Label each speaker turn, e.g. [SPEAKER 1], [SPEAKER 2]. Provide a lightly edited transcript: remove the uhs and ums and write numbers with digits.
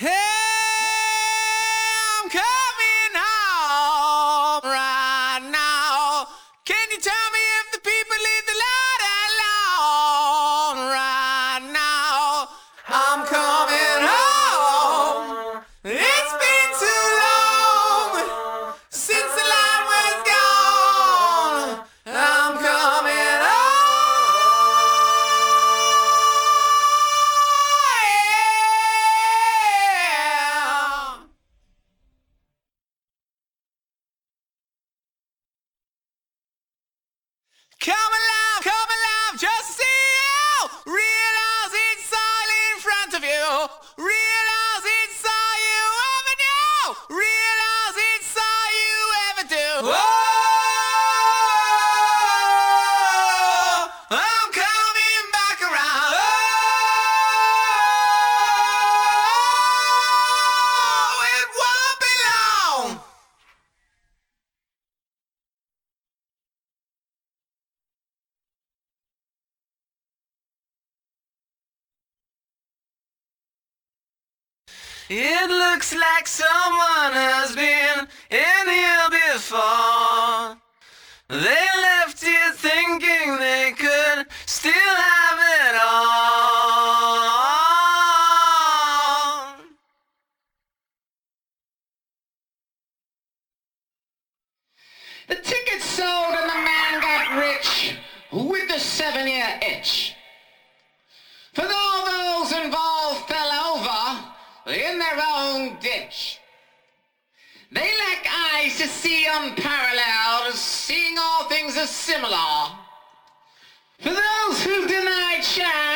[SPEAKER 1] Hey, I'm coming home right now. Can you tell me if the people leave the light alone right now? I'm coming home. It's been too long since the light was gone. I'm coming home. Come alive, just to see you. Realize it's all in front of you. Realize it's all you ever do. Realize it's all you ever do. Oh, I'm coming back around. Oh, it won't be long. It looks like someone has been in here before. They left here thinking they could still have it all.
[SPEAKER 2] The ticket sold and the man got rich with the 7-year itch. For all those involved fell over in their own ditch. They lack eyes to see unparalleled, seeing all things as similar. For those who denied chance,